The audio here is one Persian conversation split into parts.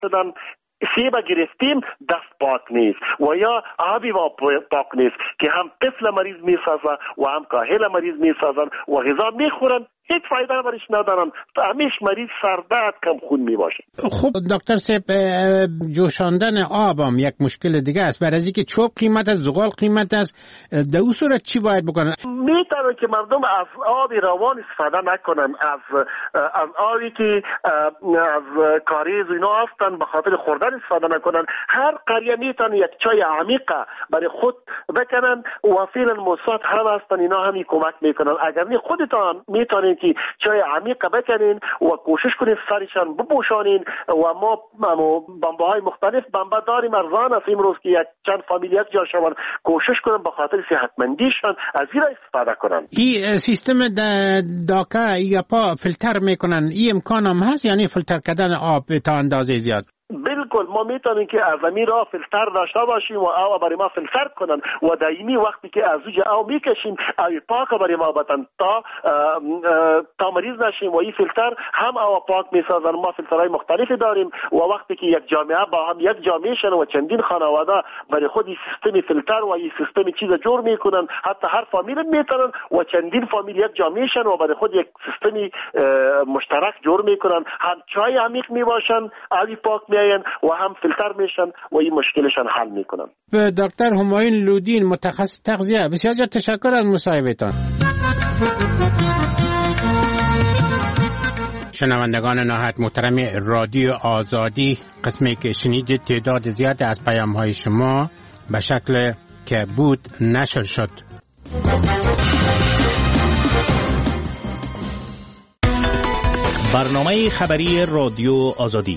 دادن سیب گرفتیم دست پاک نیست و یا آبی پاک نیست که هم طفل مریض میسازن و هم کاهل مریض میسازن و غذا میخورن هیچ فایده برش ندارن، همیش مریض سردرد کم خون میباشه. خب دکتر صاحب، جوشاندن آب هم یک مشکل دیگه است. برای اینکه چوب قیمت است، زغال قیمت است، در اون صورت چی باید بکنن؟ میتونه که مردم از آب روان استفاده نکنن، از آبی که از کاریز و اینا هستن به خاطر خوردن استفاده نکنن. هر قریه میتونه یک چای عمیق برای خود بکنن و فعلا موساد هم هستن، اینا هم کمک میکنن. اگر نه خودتان میتونین که چای عمیق بکنین و کوشش کنین سرشان بپوشانین و ما بمبه های مختلف بمبه داریم، ارزان است امروز که یک چند فامیل یک جا شون، کوشش کنن به خاطر صحتمندیشان از این استفاده کنن. این سیستم داکا یا پا فیلتر میکنن، این امکان هم هست یعنی فیلتر کردن آب تا اندازه زیاد؟ بالکل ما میتونیم که از امیر را فیلتر داشته باشیم و آب برای ما فیلتر کنن و دائمی وقتی که از اوج آب میکشیم آب پاک برای ما بدن تا مریض نشیم و این فیلتر هم آب پاک میسازن. ما فیلترهای مختلفی داریم و وقتی که یک جامعه با هم یک جامعه شن و چندین خانواده برای خود این سیستم فیلتر و این سیستم چیز جور میکنن، حتی هر فامیل میتونن و چندین فامیل یک جامعه شن و برای خود یک سیستم مشترک جور میکنن، هم چای عمیق میباشن، آب پاک و هم فیلتر میشن و این مشکلشان حل میکنن. به دکتر همایون لودین، متخصص تغذیه، بسیار تشکر از مصاحبهتان. شنوندگان نهایت محترم رادیو آزادی، قسمی که شنیدید تعداد زیاد از پیام‌های شما به شکل که بود نشر شد. برنامه خبری رادیو آزادی.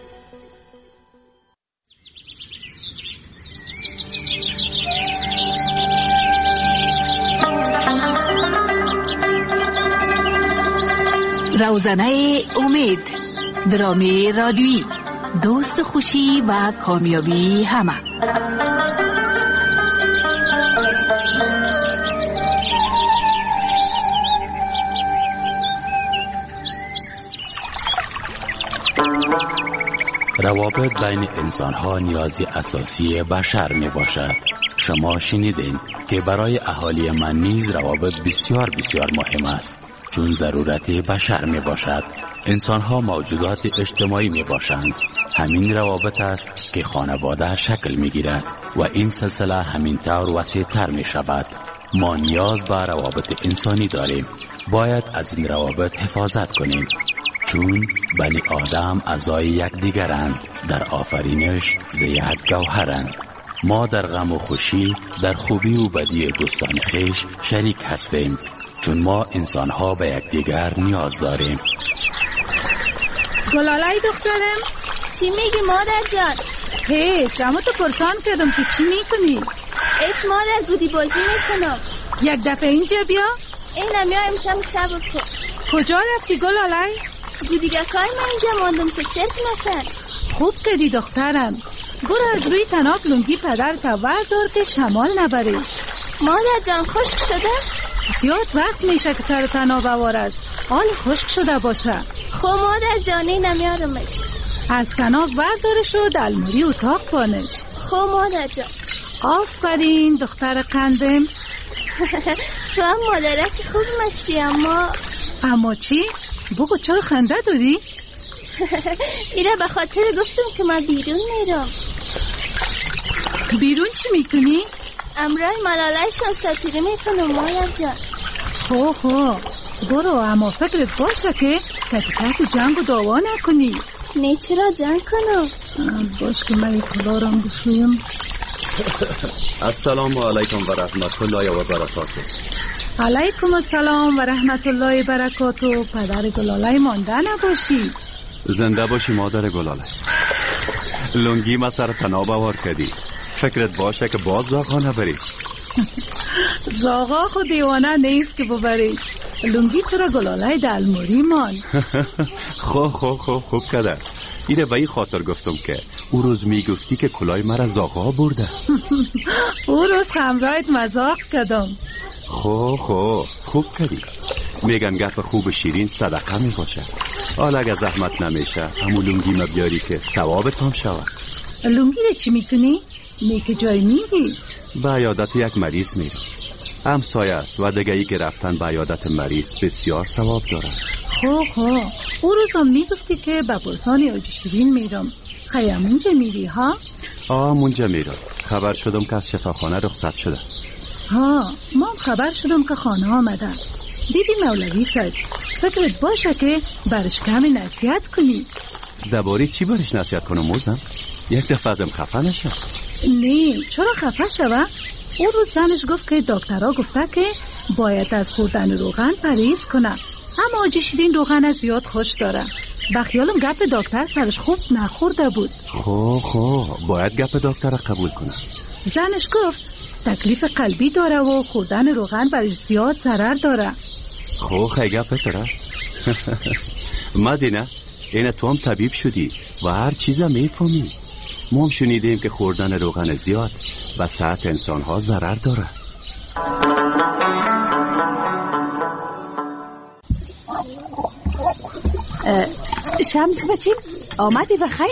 روزنه امید، درامه رادیویی، دوست خوشی و کامیابی همه. روابط بین انسان‌ها نیازی اساسی بشر می باشد. شما شنیدین که برای اهالی من نیز روابط بسیار بسیار مهم است، چون ضرورت بشر می باشد. انسان ها موجودات اجتماعی می باشند. همین روابط است که خانواده شکل می گیرد و این سلسله همین طور وسیع تر می شود. ما نیاز به روابط انسانی داریم. باید از این روابط حفاظت کنیم، چون بنی آدم اعضای یکدیگرند، در آفرینش ز یک گوهرند. ما در غم و خوشی، در خوبی و بدی دوستان خویش شریک هستیم، چون ما انسان‌ها به یکدیگر نیاز داریم. گلالای دخترم، چی میگی مادر جان؟ هیچ، اما تو پرسان کردم که چی میکنی؟ ایچ مادر، بودی بازی میکنم. یک دفعه اینجا بیا. اینم میایم، کم صبر کن. کجا رفتی گلالای؟ بودیگکای من اینجا ماندم که چرک نشن. خوب کردی دخترم. برو از روی تناب لنگی پدرت وردار که شمال نبری. مادر جان خشک شده؟ زیاد وقت میشه که سر تناب وارد حال خشک شده باشه. خب مادر جانی نمیارمش. از تناب وردارش و دلموری اتاق بانش. خب مادر جان. آفرین دختر قندم. تو هم مادرک خوب مستی. اما چی؟ بگو چرا خنده داری؟ ایره به خاطر گفتم که من بیرون میرم. بیرون چی میکنی؟ امرای ملالایشان ساتیره میکنم مادر جان. خب برو، اما فکرت باشه که تحت جنگ و دعوا نکنی. نه چرا جنگ کنم؟ باش که من کلارم بشویم. السلام علیکم و رحمت الله و برکاته. علیکم السلام و رحمت الله و برکاته. پدر گلالای مانده نباشی. زنده باشی مادر گلاله. لنگی ما سر تناب آور کردی، فکرت باشه که باز زاغا نبری. زاغا خود دیوانه نیست که ببری. لنگی چرا گلاله دلموری مان. خوب کده. ایره به این خاطر گفتم که او روز میگفتی که کلای مرا زاغا برده. او روز همراهت مزاق کردم. خوب کردی. میگن گپ خوب شیرین صدقه می باشه. حالا اگه زحمت نمیشه همون لنگی مبیاری که ثوابت هم شود. لنگی رو چی میکنی؟ نیک جای میری؟ به عیادت یک مریض میرم. همسایه است و دیگه ای که رفتن به عیادت مریض بسیار ثواب داره. خب او روز هم میگفتی که به بلسان آج شیرین میرم. خیلی منجا میری ها؟ منجا میرم. خبر شدم که از شفاخانه رخصت شده. ما خبر شدم که خانه آمده. دیدی مولوی صاحب، فکرت باشه که برش کمی نصیحت کنی. درباره چی برش نصیحت کنم موزم؟ یک دفعه ازم خفه نشه. نه، چرا خفه شوه؟ اون روز زنش گفت که دکترها گفته که باید از خوردن روغن پرهیز کنه، اما آج شیرین روغن زیاد خوش داره. بخیالم گپ دکتر سرش خوب نخورده بود. خب باید گپ دکتر قبول کنه. زنش گفت تکلیف قلبی داره و خوردن روغن برش زیاد ضرر داره. خیلی گپ داره. مدینه، اینه تو هم طبیب شدی و هر چیزا میفهمی. ما هم شنیدیم که خوردن روغن زیاد و صحت انسان ها ضرر داره. شمس بچیم آمدی بخیر؟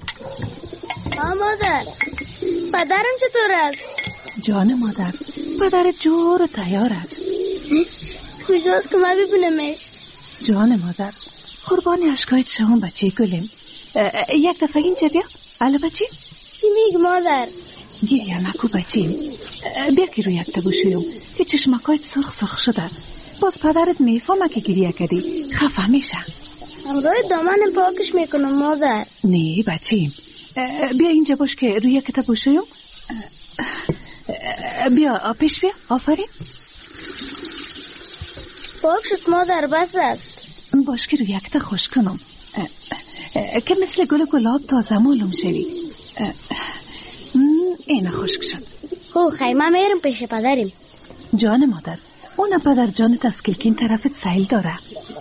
مادر، پدرم چطور است؟ جان مادر، پدرت جور و تیار است. کجاست که ما ببینمش؟ جان مادر، قربانی اشکایت شما بچه گلیم. یک دفعه اینجا بیا. الو بچه؟ چی میگی مادر؟ گریه نکو بچه. بیا که روی یک تبوشویم که چشمکایت سرخ شده. باز پدرت میفهمه که گریه کردی، خفه میشه. همراه دامن پاکش میکنم مادر. نه بچه، بیا اینجا باش که روی یک تبوشویم. بیا پیش بیا. آفرین. پاک شد مادر، بس است. باش که روی یک تا خوش کنم که مثل گل گلاب تازه معلوم شوی. اینه خشک شد. خیمه میرم پیش پدریم. جان مادر، اون پدر جانت از کلکین طرفت سیل داره.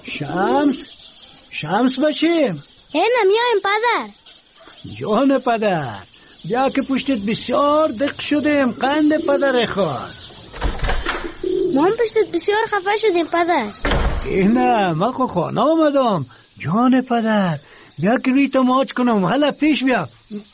شمس بچیم. اینه میایم پدر. جان پدر، بیا که پشتت بسیار دق شدیم. قند پدر خواهد. ما هم پشتت بسیار خفه شدیم پدر. اینه ما خانه آمدم. جان پدر، بیا که روی تو ماچ کنم. حالا پیش بیا.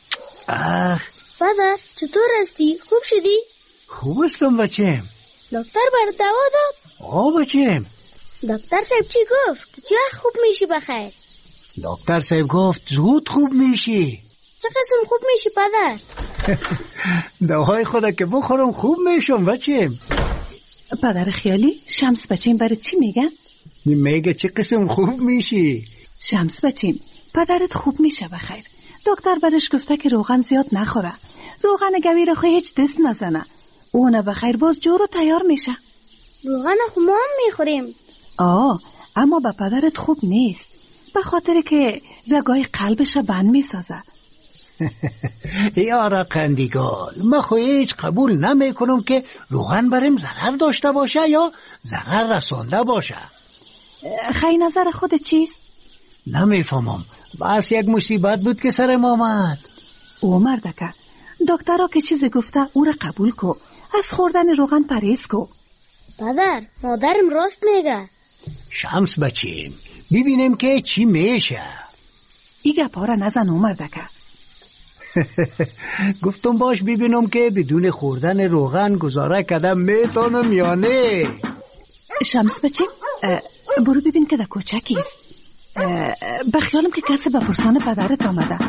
پدر چطور هستی؟ خوب شدی؟ خوب هستم بچیم. دکتر بر دوا داد؟ بچیم. دکتر صاحب چی گفت؟ که چه خوب میشی بخیر؟ دکتر صاحب گفت زود خوب میشی. چه قسم خوب میشی پدر؟ دوای خدا که بخورم خوب میشم بچیم. پدر خیالی، شمس بچیم برای چی میگن؟ میگه چه قسم خوب میشی. شمس بچیم، پدرت خوب میشه بخیر. دکتر برش گفته که روغن زیاد نخوره. روغن گوی رو هیچ دست نزنه. اونه بخیر باز جور و تیار میشه. روغن خو ما هم میخوریم. اما به پدرت خوب نیست، به خاطر که رگای قلبش بند میسازه. یارا قندیگال، ما خو هیچ قبول نمیکنم که روغن بریم ضرر داشته باشه یا ضرر رسانده باشه. خیلی نظر خود چیست؟ نمیفهمم، بس یک مصیبت بود که سر ما آمد. او مردکه، دکترها که چیزی گفته او را قبول کو، از خوردن روغن پرهیز کو. پدر، مادرم راست میگه. شمس بچیم، ببینیم که چی میشه. ای گپا را نزن او مردکه. گفتم باش ببینم که بدون خوردن روغن گزاره کردم میتونم یا نه. شمس بچیم، برو ببین که در کوچه کیست. بخیالم که کسی به پرسان پدرت آمده.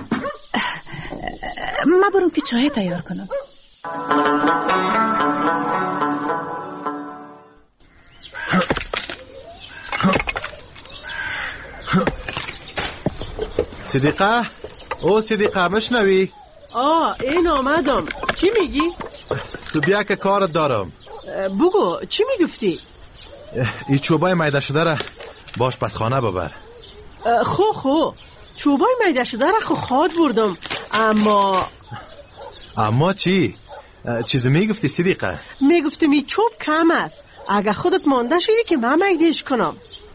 ما برم که چای تیار کنم. صدیقه، او صدیقه مشنوی؟ این آمدم. چی میگی؟ تو بیا که کارت دارم. بگو چی میگفتی؟ این چوبای میده شده را باش پس خانه ببر. خو چوبای میده شده را خود بردم. اما چی؟ چیزی میگفتی صدیقه؟ میگفتم این چوب کم است، اگه خودت مانده شدی که من میدهش کنم.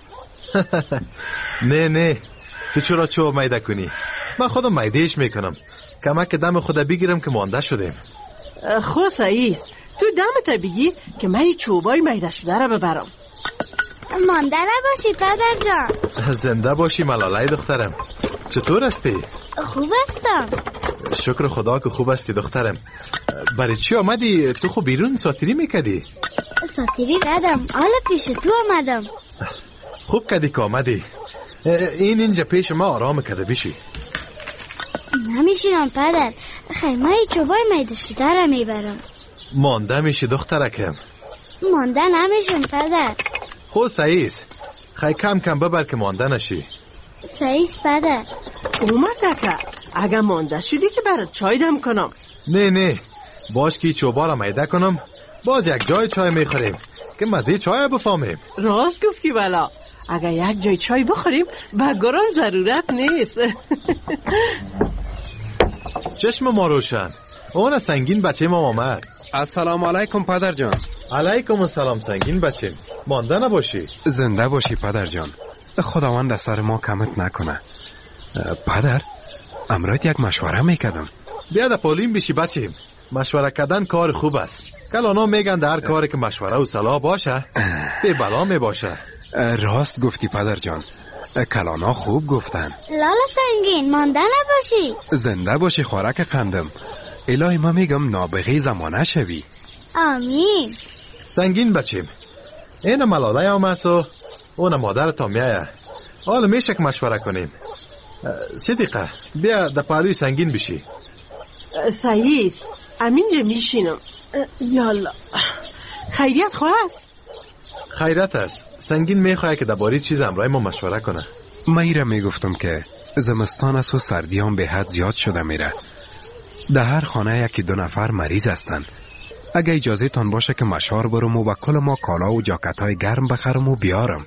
نه تو چرا چوب میده کنی؟ من خودم میدهش میکنم. کمک دم خدا بگیرم که مانده شدیم. خو سعیست، تو دمت بگی که من این چوبای میده شده را ببرم. مانده نباشی پدر جان. زنده باشی ملالای دخترم. چطور هستی؟ خوب هستم. شکر خدا که خوب هستی دخترم. برای چی آمدی؟ تو خب بیرون ساتیری میکدی؟ ساتیری ردم، حالا پیش تو آمدم. خوب کدی که آمدی. اینجا پیش ما آرام کده بشی. نمیشینم پدر، خیمه چوبای میدشی دارم میبرم. مانده میشی دخترکم. مانده نمیشم پدر. خود سعیس خیلی کم کم ببر که مانده نشی. سعیس پدر اومد که اگه مانده شدی که برات چای دم کنم. نه باش که چوبا را میده کنم، باز یک جای چای میخوریم که مزه چای بفهمیم. راست گفتی بلا، اگه یک جای چای بخوریم و گران ضرورت نیست. چشم ما روشن. اون سنگین بچه ما آمد. السلام علیکم پدر جان. علیکم السلام سنگین بچه. مانده نباشی. زنده باشی پدر جان. خداوند از سر ما کمت نکنه. پدر امروز یک مشوره میکردم. بیا در پولیم بشی بچه. مشوره کردن کار خوب است. کلانا میگن در کاری که مشوره و صلاح باشه به بلا می باشه. راست گفتی پدر جان، کلانا خوب گفتن. لالا سنگین مانده نباشی. زنده باشی خوراک قندم. الهی ما میگم نابغه زمانه شوی. آمین. سنگین بچیم، این ملاله آمد و اون مادر تا میایه. حالا میشه که مشوره کنیم. صدیقه بیا در پهلوی سنگین بشی. سعیس امینجا میشینم. یالا خیریت خواست؟ خیرت است. سنگین میخواه که درباره چیز امرای ما مشوره کنه. من ایره میگفتم که زمستان است و سردی هم به حد زیاد شده میره. در هر خانه یکی دو نفر مریض هستن. اگه اجازه تان باشه که مشوار برم و کل ما کالا و جاکت های گرم بخرم و بیارم.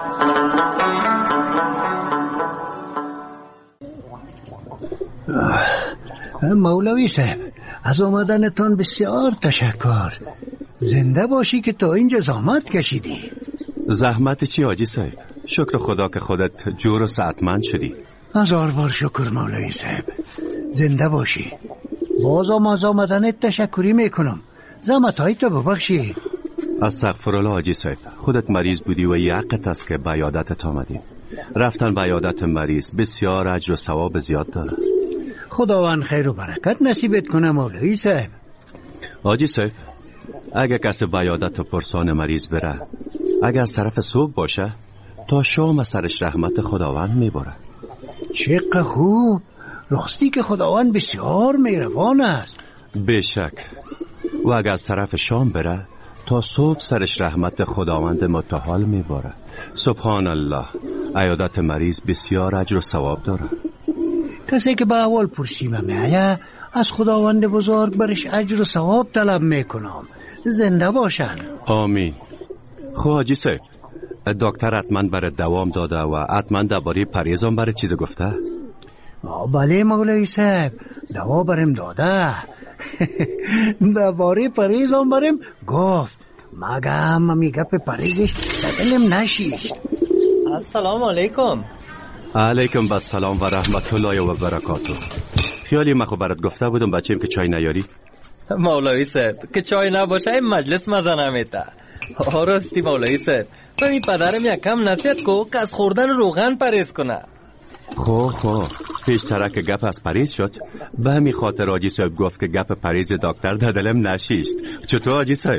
مولوی صاحب از آمدنتان بسیار تشکر. زنده باشی که تا اینجا زحمت کشیدی. زحمت چی حاجی صاحب؟ شکر خدا که خودت جور و سعتمند شدی. هزار بار شکر مولوی صاحب. زنده باشی. بازم از آمدنت تشکری میکنم. زحمت‌هایت رو ببخشی. استغفرالله حاجی صاحب، خودت مریض بودی و یقت است که به عیادتت آمدیم. رفتن به عیادت مریض بسیار اجر و ثواب زیاد داره. خداوند خیر و برکت نصیبت کنه مولوی صاحب. حاجی صاحب اگه کسی به عیادت و پرسان مریض بره، اگه از طرف صبح باشه تا شام سرش رحمت خداوند میبره. چقدر خوب. راستی که خداوند بسیار مهربان است. بشک. و اگه از طرف شام بره تا صبح سرش رحمت خداوند متعال میبره. سبحان الله. عیادت مریض بسیار اجر و ثواب داره. کسی که به اول پرسیمه میایه از خداوند بزرگ برش اجر و ثواب طلب میکنم. زنده باشن. آمین. خب حاجی صاحب دکتر حتما برای دوام داده و حتما درباره پرهیزم برای چیز گفته؟ بله مولوی صاحب دوا برم داده. درباره پرهیزم برم گفت. مگم می گپ پرهیزش دلم نشیست. السلام علیکم. علیکم السلام و رحمت الله و برکاته. خیالی من خب برات گفته بودم بچه‌ام که چای نیاری. مولوی صاحب که چای نباشه این مجلس مزه نمیده. راستی مولوی صاحب تو این پدرم یکم نصیحت کو که از خوردن روغن پرهیز کنه. خب پیشتره که گپ از پرهیز شد به همین خاطر حاجی صاحب گفت که گپ پرهیز دکتر در دلم نشیست. چطور حاجی صاحب؟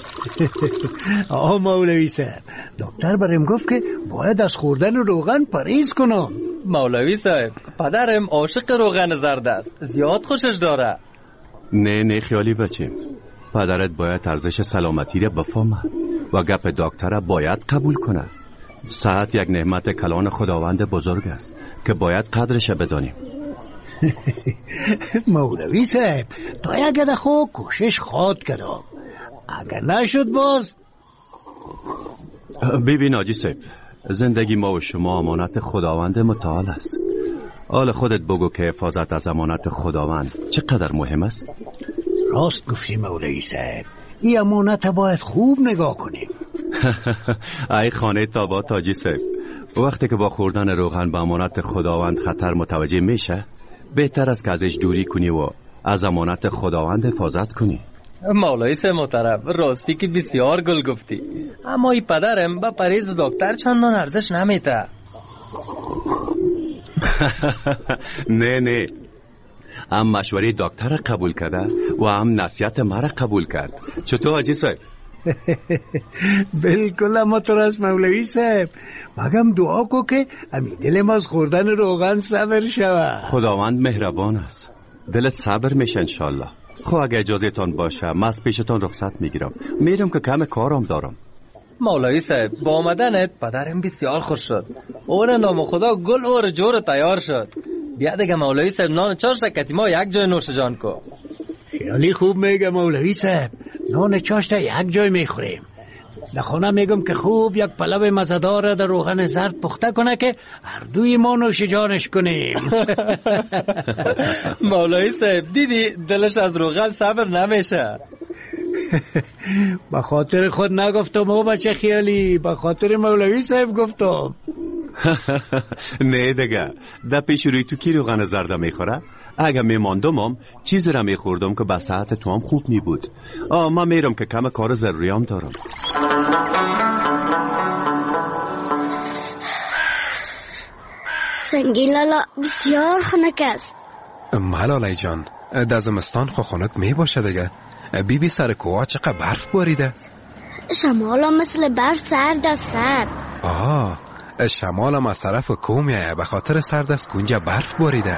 مولوی صاحب دکتر برام گفت که باید از خوردن روغن پرهیز کنم. مولوی صاحب پدرم عاشق روغن زرد است، زیاد خوشش داره. نه خیالی بچیم، پدرت باید ارزش سلامتی را بفهمه و گپ دکتر باید قبول کنه. صحت یک نعمت کلان خداوند بزرگ است که باید قدرش بدانیم. مولوی صاحب تا یک دخو کوشش خواد کردم، اگر نشد باز. ببین حاجی صاحب زندگی ما و شما امانت خداوند متعال است. حال خودت بگو که حفاظت از امانت خداوند چقدر مهم است. راست گفتی مولوی صاحب، این امانت باید خوب نگاه کنیم. ای خانه تابات حاجی صاحب، وقتی که با خوردن روغن به امانت خداوند خطر متوجه میشه بهتر است که ازش دوری کنی و از امانت خداوند حفاظت کنی. مولای سه محترم، راستی که بسیار گل گفتی، اما ای پدرم با پریز دکتر چندان ارزش نمیده. نه هم مشوره دکتر قبول کرده و هم نصیحت مرا قبول کرد. چطور حاجی صاحب؟ بالکل اما تو راست مولوی صاحب، مگم دعا کو که امی دلم از خوردن روغن صبر شود. خداوند مهربان است، دلت صبر میشه انشالله. خب اگه اجازه تان باشه من از پیشتان رخصت میگیرم، میرم که کم کارم دارم. مولوی صاحب با آمدنت پدرم بسیار خوش شد. اون نام خدا گل اور جور تیار شد. بیا دیگه مولوی صاحب نان 4 شکتی ما یک جای نوش جان کو. خیلی خوب میگه مولوی صاحب، نان 4 تا یک جای میخوریم. در خانه میگم که خوب یک پلو مزه‌دار در روغن زرد پخته کنه که هر دوی ما نوش جانش کنیم. مولوی صاحب دیدی دلش از روغن صبر نمیشه. به خاطر خود نگفتم او بچه خیالی، به خاطر مولوی صاحب گفتم. نه دیگه، در پیش روی تو کی روغن زرد میخوره؟ اگه میماندم چیزی را میخوردم که به صحت تو هم خوب میبود. من میرم که کم کار ضروریام دارم. سنگین لالا بسیار خنک است. ملالای جان، در زمستان خو خنک می باشه دیگه. بی سر کوها چقدر برف باریده. شمال هم مثل برف سرد است سرد. شمال هم از طرف کوه میایه، به خاطر سرد است کنجا برف باریده.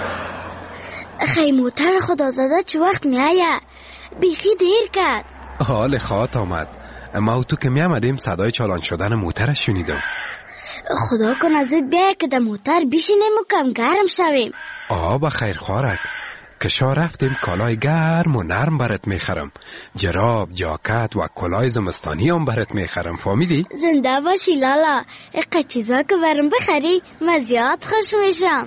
خیموتر خدا زده چه وقت میایه؟ بیخی دیر کرد. حال خواهد آمد. ما و تو که میامدیم صدای چالان شدن موتر شنیدم. خدا کن از زود بیایی که در موتر بیشینیم و کم گرم شویم. بخیر خوارک، کشا رفتیم کالای گرم و نرم برات میخرم. جراب، جاکت و کلای زمستانی هم برات میخرم. فهمیدی؟ زنده باشی لالا. اقا چیزا که برام بخری من زیاد خوش میشم.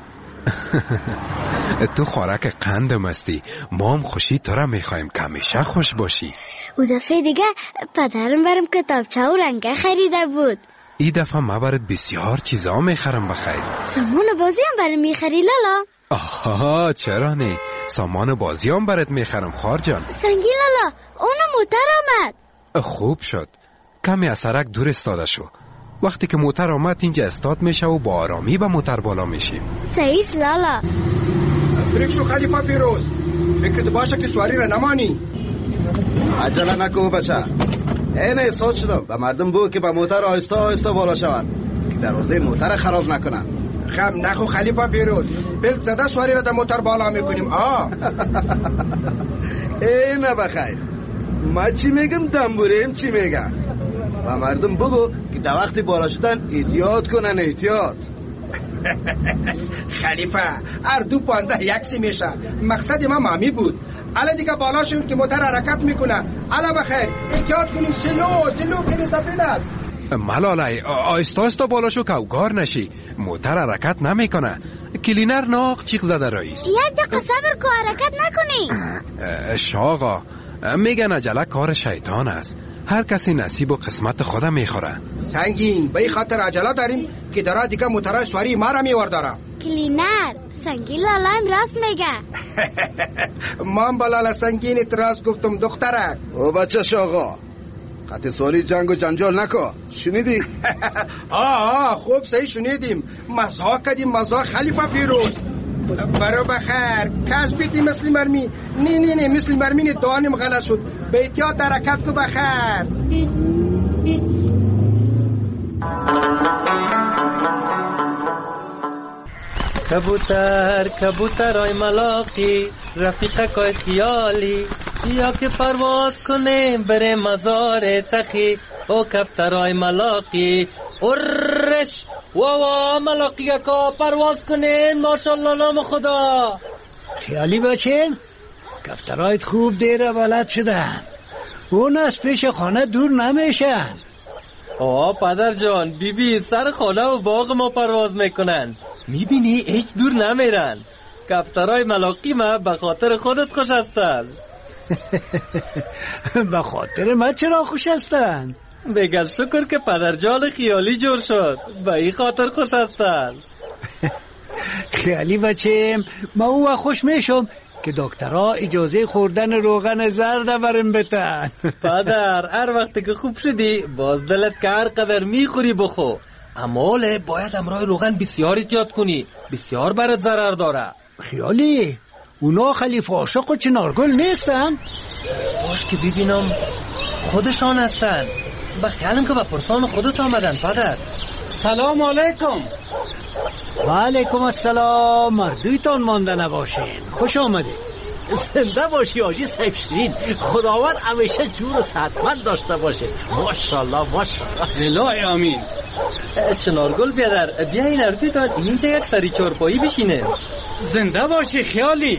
تو خوراک قندم هستی، ما هم خوشی تو را میخوایم که همیشه خوش باشی. او دفعه دیگه پدرم برام کتابچه و رنگه خریده بود. ای دفعه ما برات بسیار چیزا میخرم بخیر. سامان بازی هم برام میخری لالا؟ چرا نه، سامان بازی هم برات میخرم خوار جان. سنگین لالا اونو موتر آمد. خوب شد، کمی از سرک دور استاده شو. وقتی که موتر آمد اینجا استاد میشه و با آرامی به موتر بالا میشیم. سعیس لالا. فکر شو خلیفه فیروز، فکرت باشه که سواری را نمانی. عجله نکو بچه، این احساس شدم به مردم بگو که به موتر آهسته آهسته بالا شوند که دروازه موتر خراب نکنن. خم نخو خلیفه فیروز، بلک زده سواری را در موتر بالا میکنیم. نه بخیر، ما چی میگم دنبوریم چی میگم. و مردم بگو که در وقت بالا شدن احتیاط کنن. احتیاط. خلیفه هر 2.15 میشه. مقصد ما مامی بود. الا دیگه بالا شون که موتر حرکت میکنه. الا بخیر احتیاط کنین. سلو کنین سفید است. ملالای آیستا بالا شو که اوگار نشی. موتر حرکت نمیکنه. کلینر ناق چیق زده رئیس. یک دقیقه صبر کو، حرکت نکنی. شاقا میگن عجله کار شیطان است. هر کسی نصیب و قسمت خودم میخوره. سنگین به این خاطر عجله داریم که درا دیگه موترهای سواری ما را میوردارم. کلینر سنگین لالا هم راست میگه. من با لالا سنگین راست گفتم دخترک. او بچه شاقا قطع سواری جنگ و جنجال نکن، شنیدی؟ خوب صحیح شنیدیم. مزها کدیم مزها خلیفه فیروز. برو بخیر کس بیتی مثل مرمی. نه مثل مرمی دانم غلط شد. به احتیاط حرکت کو بخیر. کبوتر آی ملاقی رفیقه کای خیالی، یا که پرواز کنه بره مزار سخی. او کفتر آی ملاقی ارش واوا ملاقی که پرواز کنه. ماشاءالله نام خدا. خیالی بچه کفترایت خوب دیر بلد شدن. اون از پیش خانه دور نمیشن. پدر جان بیبی سر خانه و باغ ما پرواز میکنن. میبینی هیچ دور نمیرن. کفترای ملاقی ما به خاطر خودت خوش هستن. به خاطر ما چرا خوش هستن؟ بگر شکر که پدر جان خیالی جور شد، به این خاطر خوش هستن. خیالی بچه ما او خوش میشم که دکترها اجازه خوردن روغن زرد برم بتن. پدر هر وقت که خوب شدی باز دلت که هر قدر میخوری بخو، اما باید امرای روغن بسیار احتیاط کنی، بسیار برات ضرر داره. خیالی اونا خلیفه عاشق و چنارگل نیستن؟ باش که ببینم خودشان هستن. به خیالم که به پرسان خودت آمدن پدر. سلام علیکم. و علیکم السلام. مردویتان مانده نباشین. خوش آمدید. زنده باشی حاجی صاحب شیرین. خداوند همیشه جور و صحتمند داشته باشه. ماشاءالله ماشاءالله. الهی آمین. چنارگل بیادر بیا این اردویتان اینجا یک سری چارپایی بشینه. زنده باشی خیالی.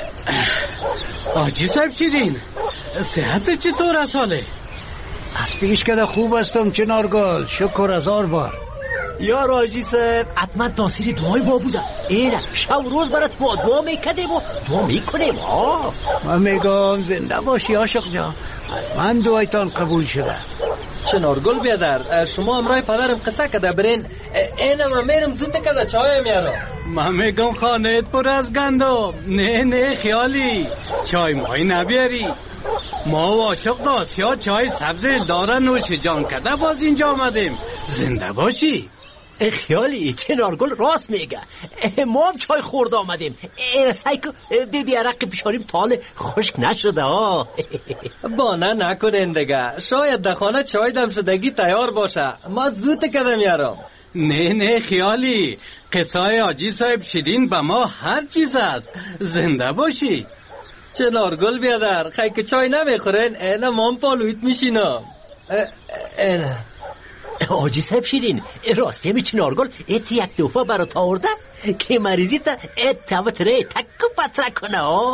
حاجی صاحب شیرین صحت چطور است حاله؟ از پیش کده خوب هستم چنارگل، شکر هزار بار. یا راجی صاحب حتما تاثیر دعای ما بوده. ایره شب روز برات ما دعا میکردیم و دعا میکنیم. من میگم زنده باشی عاشق جان، من دعایتان قبول شده. چنارگل بیادر شما امرای پدرم قصه کده برین، اینم میرم زود کده چای میارم. من میگم خانه پر از گندم. نه خیالی چای مای نبیاری. ما و عاشق داسیا چای سبز داره نوش جان کده باز اینجا آمدیم. زنده باشی. خیالی چنارگل راست میگه، ما هم چای خورد آمدیم. سعی کن ببی عرق پیشاریم تال خشک نشده. بانه نکنین دیگه، شاید در خانه چای دم شدگی تیار باشه، ما زود کده میارم. نه خیالی قصای حاجی صاحب شیرین به ما هر چیز است. زنده باشی. چنارگل بیادر خیلی که چای نمیخورین اینا ما هم پالویت میشینم. اینا حاجی صاحب شیرین راستی می چنارگل ایت یک دفعه برات آورده که مریضی تا ایت ره تک و پتره کنه.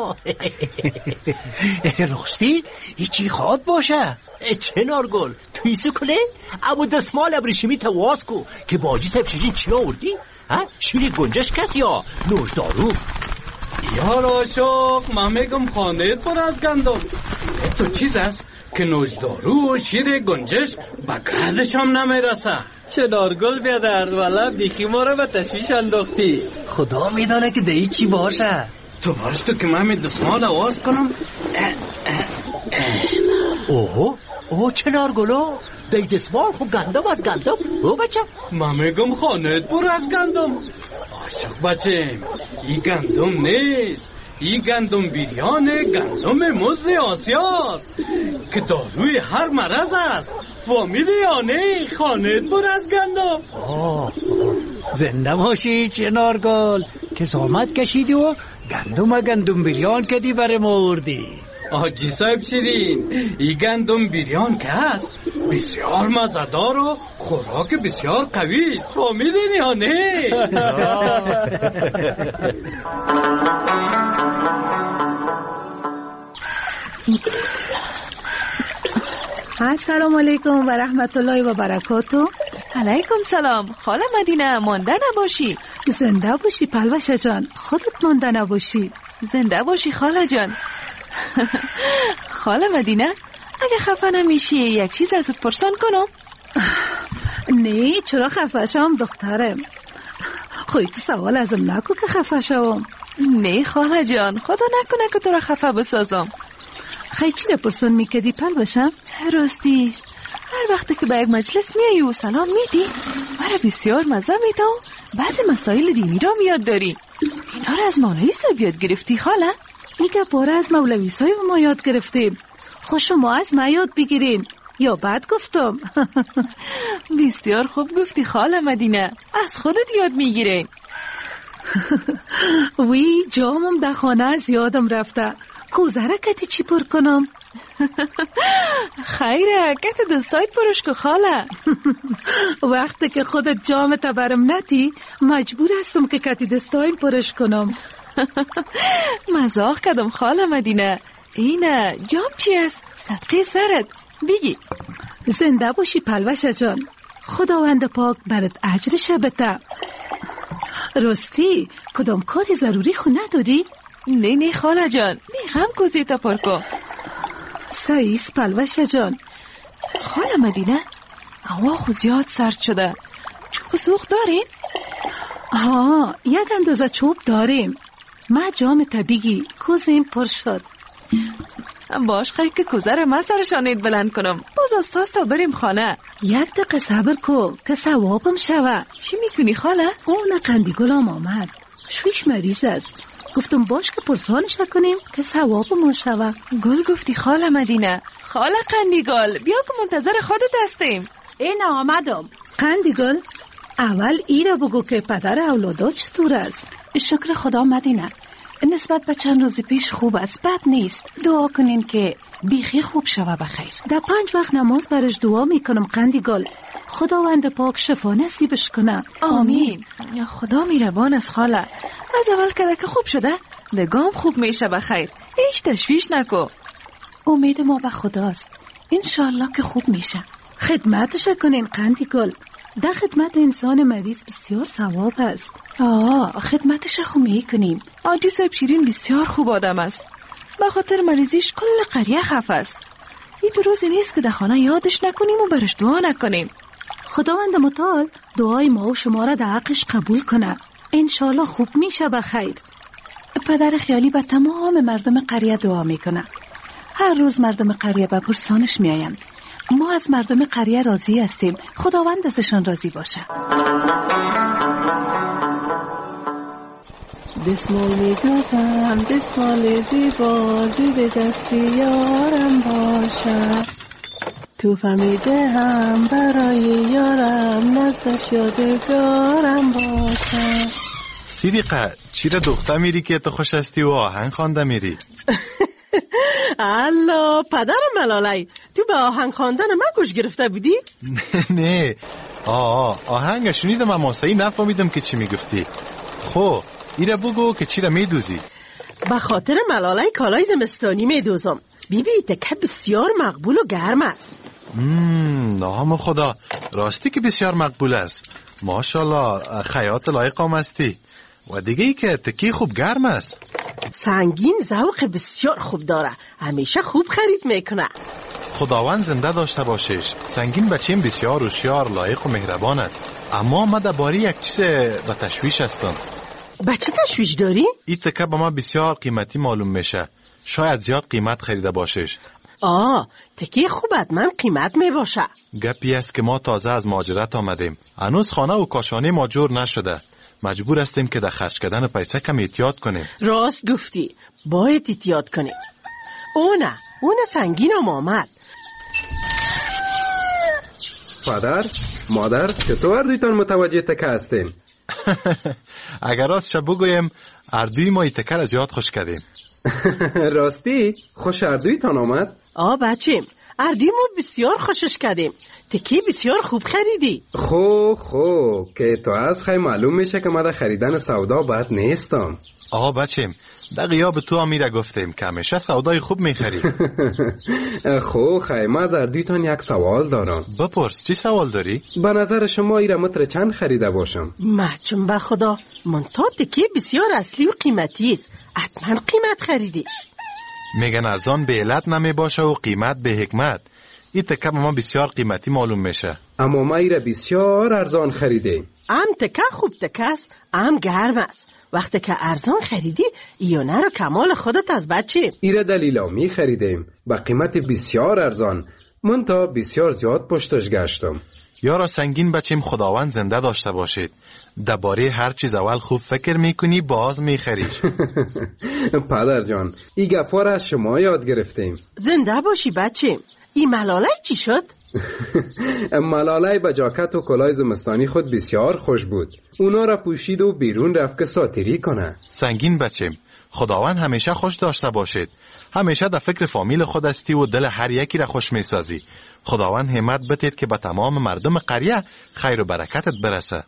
راستی چی خواد باشه؟ چنارگل تویسو کنه اما دستمال ابریشمی تا واز کو که با حاجی صاحب شیرین چی آوردی؟ شیر گنجش کسی یا نوشدارو؟ یا راشق من میگم خانه پر از گندم. تو چیز است که نوشدارو و شیر گنجش به گردشم نمیرسه. چنارگل بیادر والا بیخی ما رو به تشویش انداختی. خدا میدانه که دهی چی باشه. تو باش تو که من دستمال آواز کنم. اوه چنارگلو دی دستمال خب گندم از گندم. او بچه من میگم خانه پر از گندم. عاشق بچه این گندم نیست، این گندم بیریانه، گندم مزد آسیاست که داروی هر مرض است. فامیلی یا نه خانه پر از گندم. زنده باشی چنارگل که زحمت کشیدی و گندم بیریان کدی برم آوردی. حاجی صاحب شیرین این گندم بیریان که هست بسیار مزدار و خوراک بسیار قوی است. فامیلی یا نه؟ السلام علیکم و رحمت الله و برکاته. علیکم سلام. خاله مدینه مانده نباشی. زنده باشی پلوشه جان، خودت مانده نباشی. زنده باشی خاله جان. خاله مدینه اگه خفه نمیشی یک چیز ازت پرسان کنم؟ نه چرا خفه شم دخترم؟ خودت سوال ازم نکو که خفه شم. نه خاله جان خدا نکنه که تو را خفه بسازم. خیلی چی را پرسان میکردی پلوشم؟ راستی هر وقتی که به یک مجلس میایی و سلام میدی مرا بسیار مزه میده و بعضی مسائل دینی را میاد داری. اینا را از مولوی صاحب یاد گرفتی خاله؟ میگه باره از مولوی صاحب ما یاد گرفتیم. خوش شما از ما یاد بگیرین یا بعد گفتم؟ بسیار خوب گفتی خاله مدینه، از خودت یاد میگیره. وی جامم در خانه از یادم رفته. کوزه کتی چی پر کنم؟ خیره کت دستایت پرش که خاله. وقتی که خودت جام تبرم نتی مجبور هستم که کتی دستایم پرش کنم. مزاق کردم خاله مدینه. اینه جام چی است؟ صدقه سرت بگی. زنده باشی پلوشه جان، خداوند پاک برات اجرش بده. راستی کدام کاری ضروری خو نداری؟ نه خاله جان میخوام کوزی تا پر کن. سایس پلوشه جان. خاله مدینه هوا خو زیاد سرد شده، چوب سوخت دارین؟ یک اندازه چوب داریم. ما جام طبیعی کوزیم پر شد. باش خیلی که کوزه ما سرشانید بلند کنم. باز استاز تا بریم خانه. یک دقیقه صبر کن که ثوابم شوه. چی میکنی خاله؟ اون قندیگلم آمد. شویش مریض است. گفتم باش که پرسانش کنیم که ثوابم شوه. گل گفتی خاله مدینه. خاله قندیگل بیا که منتظر خودت هستیم. این آمدم. قندیگل اول ایره بگو که پدر اولادا چطور است؟ شکر خدا مدینه. نسبت به چند روز پیش خوب است، بد نیست. دعا کنین که بیخی خوب شوه بخیر. در 5 وقت نماز برش دعا میکنم قندیگل. خداوند پاک شفا نصیبش کنه. آمین. یا خدا میربان است خاله. از اول که خوب شده دگام خوب میشه بخیر. هیچ تشویش نکو. امید ما به خداست. انشالله که خوب میشه. خدمتش کنین قندیگل. در خدمت انسان مریض بسیار ثواب است. خدمتش خو میکنیم. آجی صاحب شیرین بسیار خوب آدم است. به خاطر مریضیش کل قریه خفه است. این دو روزی نیست که در خانه یادش نکنیم و برش دعا نکنیم. خداوند متعال دعای ما و شما را در حقش قبول کنه. انشالله خوب میشه بخیر. پدر خیالی به تمام مردم قریه دعا میکنه. هر روز مردم قریه به پرسانش میآیند. ما از مردم قریه راضی هستیم. خداوند ازشان راضی باشه. دستمال میگذم دستمال زیبا زیر دستی یارم باشه. تو فهمیده هم برای یارم نزدش یادگارم باشه. صدیقه چی را دختر میری که تو خوش هستی و آهنگ خوانده میری؟ الله پدر ملالی تو به آهنگ خواندن من گوش گرفته بودی؟ نه آهنگ شنیدم اما صحیح نفهمیدم که چی میگفتی. خب ایره بگو که چی را میدوزی؟ به خاطر ملالی کالای زمستانی میدوزم. بیبی تکه بسیار مقبول و گرم است. نام خدا راستی که بسیار مقبول است. ماشاءالله خیاط لایق هستی. و دیگه ای که تکی خوب گرم است. سنگین ذوق بسیار خوب داره. همیشه خوب خرید میکنه. خداوند زنده داشته باشش. سنگین بچیم بسیار هوشیار لایق و مهربان است. اما من درباره یک چیز به تشویش هستم. به چه تشویش داری؟ این تکه به ما بسیار قیمتی معلوم میشه. شاید زیاد قیمت خریده باشش. تکی خوب حتما قیمت میباشه. گپی است که ما تازه از مهاجرت آمدیم. هنوز خانه و کاشانه ما جور نشده. مجبور هستیم که در خرج کردن پیسه کم احتیاط کنیم. راست گفتی، باید احتیاط کنیم. اون سنگین هم آمد. پدر مادر چطور اردویتان متوجه تکه هستیم؟ اگر راست شب بگویم اردوی ما تکه را زیاد خوش کردیم. راستی خوش اردویتان آمد؟ بچیم اردوی ما بسیار خوشش کردیم. تکی بسیار خوب خریدی. خوب که تو از خیلی معلوم میشه که ما در خریدن سودا بد نیستم. بچیم در غیاب تو امیره گفتیم که همیشه سودای خوب میخری. خیلی ما از اردویتان یک سوال دارم. بپرس چی سوال داری؟ به نظر شما ایره متر چند خریده باشم؟ محچم به خدا منطقه تکی بسیار اصلی و قیمتی است. حتما قیمت خریدی. میگن ارزان به علت نمی باشه و قیمت به حکمت. این تکه ما بسیار قیمتی معلوم میشه. اما ما ایره بسیار ارزان خریدیم. تکه خوب تکه است، گرم است. وقتی که ارزان خریدی ایونه رو کمال خودت از بچه. ایره دلیلامی خریدیم با قیمت بسیار ارزان. من تا بسیار زیاد پشتش گشتم. یارا سنگین بچیم خداوند زنده داشته باشید. درباره هر چیز اول خوب فکر میکنی باز میخریش. پدر جان این گپا را از شما یاد گرفتیم. زنده باشی بچه. این ملاله چی شد؟ ملاله با جاکت و کلاه زمستانی خود بسیار خوش بود. اونا را پوشید و بیرون رفت که ساتیری کنه. سنگین بچیم خداوند همیشه خوش داشته باشید. همیشه در فکر فامیل خود استی و دل هر یکی را خوش میسازی. خداوند همت بتید که به تمام مردم قریه خیر و برکتت برسه.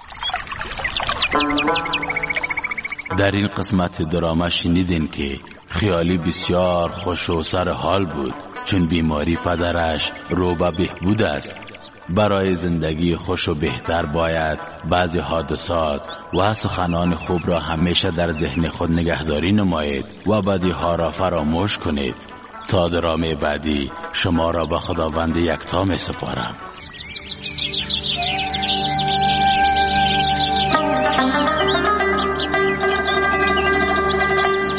در این قسمت دراما شنیدین که خیالی بسیار خوش و سر حال بود چون بیماری پدرش رو به بهبود است. برای زندگی خوش و بهتر باید بعضی حادثات و سخنان خوب را همیشه در ذهن خود نگهداری نمایید و بدیها را فراموش کنید. تا درامه بعدی شما را به خداوند یکتا می سپارم.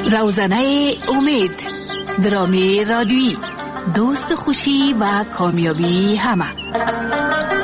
روزنه امید، درامه رادیویی، دوست خوشی و کامیابی همه.